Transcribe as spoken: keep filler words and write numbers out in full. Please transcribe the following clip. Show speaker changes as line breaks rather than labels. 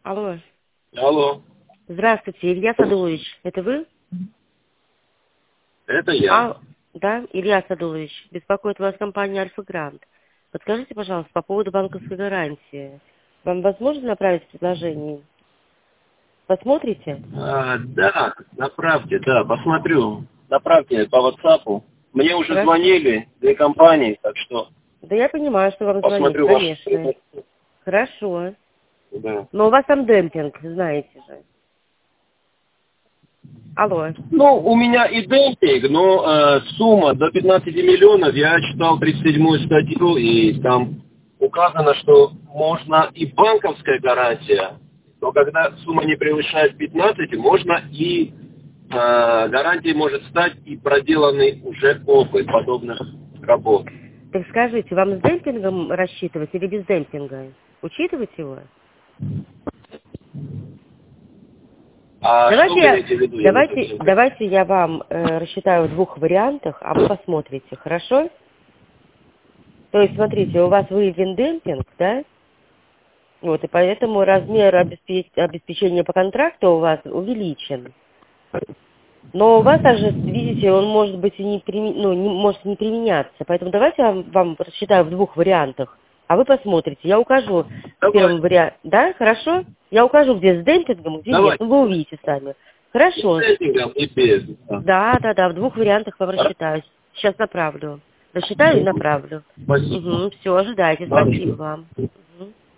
Алло.
Алло.
Здравствуйте, Илья Садулович. Это вы?
Это я.
А, да, Илья Садулович. Беспокоит вас компания Альфа Грант. Подскажите, пожалуйста, по поводу банковской гарантии. Вам возможно направить предложение? Посмотрите?
А, да, направьте, да, посмотрю. Направьте по ватсапу. Мне уже
Хорошо.
звонили две компании, так что
Да я понимаю, что вам звонить,
посмотрю ваш...
конечно. Хорошо.
Да.
Но у вас там демпинг, знаете же. Алло.
Ну, у меня и демпинг, но э, сумма до пятнадцати миллионов, я читал тридцать седьмую статью, и там указано, что можно и банковская гарантия, но когда сумма не превышает пятнадцати, можно и э, гарантией может стать и проделанный уже опыт подобных работ.
Так скажите, вам с демпингом рассчитывать или без демпинга? Учитывать его?
А что
Давайте
вы
я,
имеете в виду? Я не
давайте,
совсем-
давайте я вам э, рассчитаю в двух вариантах, а вы посмотрите, хорошо? То есть, смотрите, у вас выявлен демпинг, да? Вот, и поэтому размер обеспеч- обеспечения по контракту у вас увеличен. Но у вас также, видите, он может быть и не, прими- ну, не может не применяться. Поэтому давайте я вам, вам рассчитаю в двух вариантах, а вы посмотрите. Я укажу в
Давай,
первом варианте, да, хорошо? Я укажу, где с демпингом, где нет.
давай.
Ну, вы увидите сами.
И
Хорошо.
с демпингом, и без. Да.
Да, да, да, в двух вариантах вам
Хорошо.
рассчитаю. Сейчас направлю. Рассчитаю и направлю.
Спасибо.
Угу, все, ожидайте. Спасибо
Хорошо.
вам. Мгм.